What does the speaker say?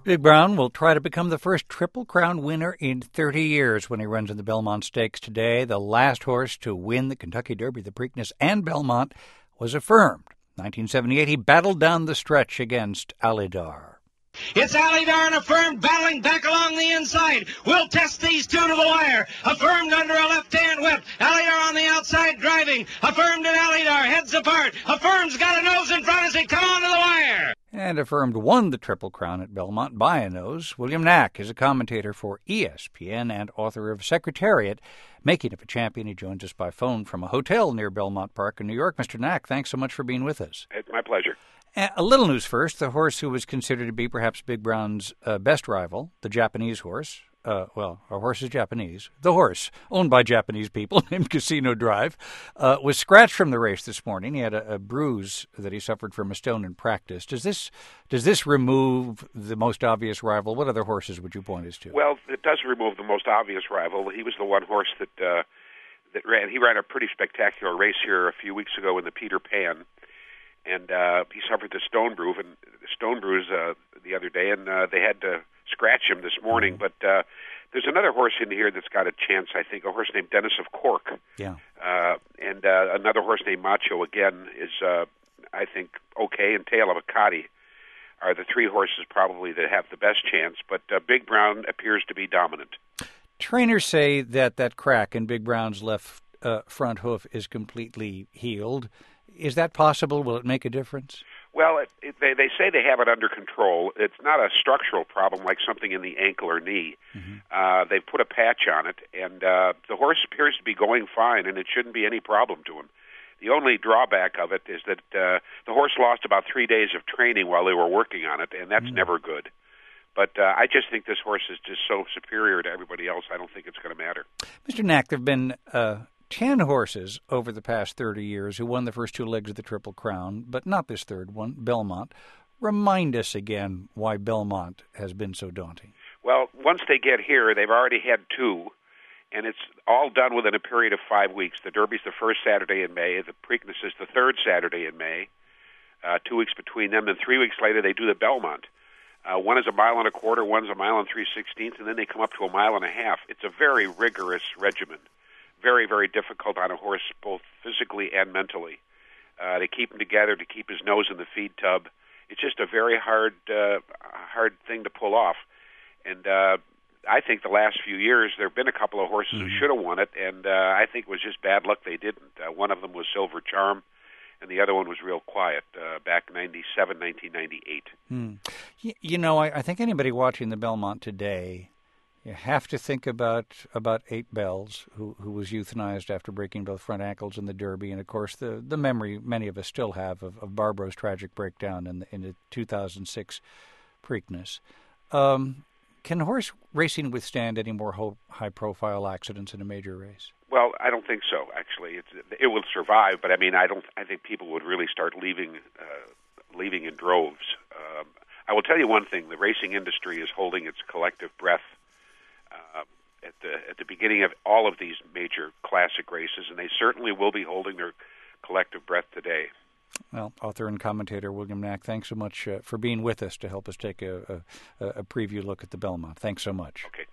Big Brown will try to become the first Triple Crown winner in 30 years when he runs in the Belmont Stakes today. The last horse to win the Kentucky Derby, the Preakness, and Belmont was Affirmed. 1978, he battled down the stretch against Alydar. It's Alydar and Affirmed battling back along the inside. We'll test these two to the wire. Affirmed under a left-hand whip. Alydar on the outside driving. Affirmed and Alydar heads apart. Affirmed's got a nose in front as they come onto the wire. And Affirmed won the Triple Crown at Belmont by a nose. William Knack is a commentator for ESPN and author of Secretariat, Making of a Champion. He joins us by phone from a hotel near Belmont Park in New York. Mr. Knack, thanks so much for being with us. It's my pleasure. A little news first. The horse who was considered to be perhaps Big Brown's best rival, the Japanese horse. Our horse is Japanese. The horse, owned by Japanese people, named Casino Drive, was scratched from the race this morning. He had a bruise that he suffered from a stone in practice. Does this remove the most obvious rival? What other horses would you point us to? Well, it does remove the most obvious rival. He was the one horse that ran. He ran a pretty spectacular race here a few weeks ago in the Peter Pan. And he suffered the stone bruise the other day, and they had to scratch him this morning. But there's another horse in here that's got a chance, I think, a horse named Dennis of Cork. Yeah. And another horse named Macho, again, is, I think, okay, and Tale of a Cotty are the three horses probably that have the best chance. But Big Brown appears to be dominant. Trainers say that crack in Big Brown's left front hoof is completely healed. Is that possible? Will it make a difference? Well, they say they have it under control. It's not a structural problem like something in the ankle or knee. Mm-hmm. They've put a patch on it, and the horse appears to be going fine, and it shouldn't be any problem to him. The only drawback of it is that the horse lost about 3 days of training while they were working on it, and that's never good. But I just think this horse is just so superior to everybody else, I don't think it's going to matter. Mr. Knack, there have been 10 horses over the past 30 years who won the first two legs of the Triple Crown, but not this third one, Belmont. Remind us again why Belmont has been so daunting. Well, once they get here, they've already had two, and it's all done within a period of 5 weeks. The Derby's the first Saturday in May. The Preakness is the third Saturday in May, 2 weeks between them. And 3 weeks later, they do the Belmont. One is 1.25 miles, one's 1 3/16 miles, and then they come up to 1.5 miles. It's a very rigorous regimen. Very, very difficult on a horse, both physically and mentally, to keep him together, to keep his nose in the feed tub. It's just a very hard thing to pull off. And I think the last few years there have been a couple of horses who should have won it, and I think it was just bad luck they didn't. One of them was Silver Charm, and the other one was Real Quiet back in 1998. You know, I think anybody watching the Belmont today, you have to think about 8 Bells, who was euthanized after breaking both front ankles in the Derby, and of course the memory many of us still have of Barbro's tragic breakdown in the 2006 Preakness. Can horse racing withstand any more high-profile accidents in a major race? Well, I don't think so. Actually, it will survive, but I mean, I think people would really start leaving in droves. I will tell you one thing: the racing industry is holding its collective breath at the beginning of all of these major classic races, and they certainly will be holding their collective breath today. Well, author and commentator William Knack, thanks so much for being with us to help us take a preview look at the Belmont. Thanks so much. Okay.